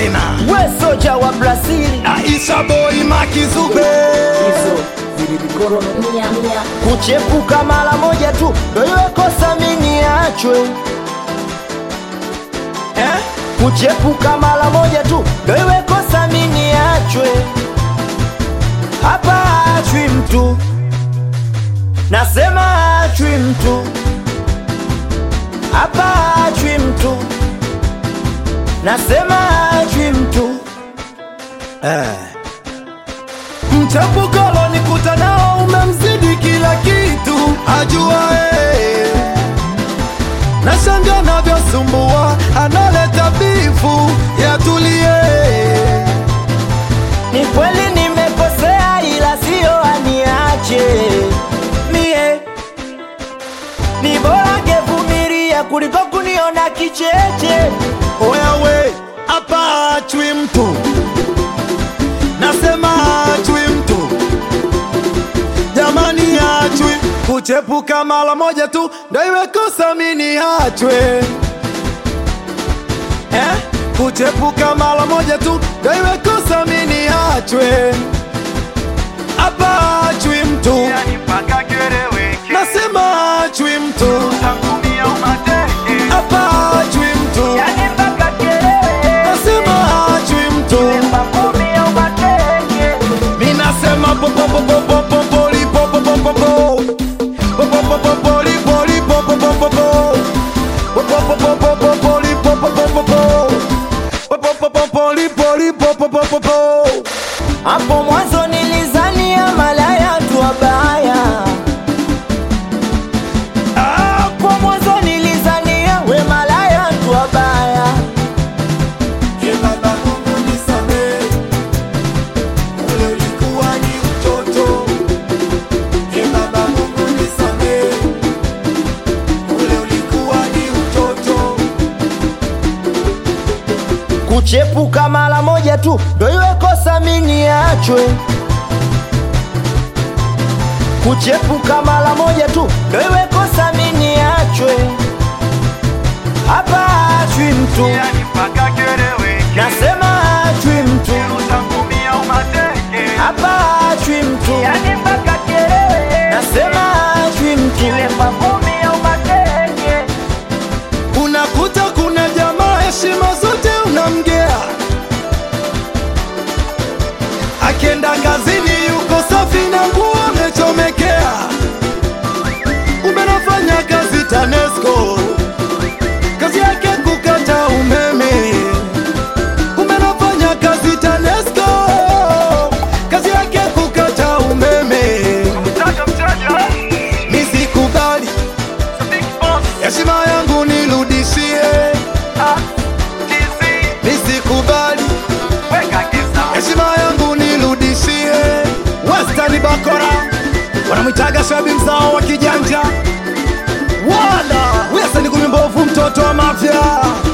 tena. We soja wa Brazil Aisha boy Makizube. Kuchepuka mara moja tu ndo iwe kosa mini achwe. Kuchepuka mara moja tu ndo iwe kosa mini achwe. Hapa achwi mtu, nasema achwi mtu. Hapa achwi mtu, nasema achwi mtu. Mchapukalo nikuta nao umemzidi kila kitu ajua Nashanga navyosumbua analeta bifu ya tulie. Ni kweli nimekosea ila sio aniache. Mie ni bora ngevumilia kuliko kuniona kicheche. Oya we, hapa achwi mtu, nasema achwi mtu. Jamani achwi, kuchepuka mara moja tu ndo iwe kosa mini achwe. Kuchepuka mara moja tu ndo iwe kosa mini achwe. Hapa achwi mtu, nasema achwi mtu. Hapa achwi mtu, nasema achwi mtu. Minasema popopopopopoli popopopopo popopopopoli poli popopopopo popopopopoli popopopopo popopopopoli poli popopopopo. Hapo mwanzo nilizania malaya tu wabaya. Hapo mwanzo nilizania we malaya tu wabaya. Baba Mungu nisamehe, ule ulikuwa ni utoto. Baba Mungu nisamehe, ule ulikuwa ni utoto. Kuchepuka mara moja tu ndo iwe kosa mini achwe. Kuchepuka mara moja tu ndo iwe kosa mini achwe. Hapa achwi mtu, nasema achwi mtu. Hapa achwi mtu, nasema achwi mtu. Unakuta kuna jamaa heshima zote unamgea, akienda kazini yuko safi na nguo amechomekea. Umenafanya kazi TANESCO, kazi yake kukata umeme. Umenafanya kazi TANESCO, kazi yake kukata umeme. Nisikubali, heshima yangu nirudishie. Nisikubali, heshima yangu nirudishie. Western Bakora wanamwitaga shabi mzao wa kijanja. Wala Western kumimbovu mtoto wa mafia.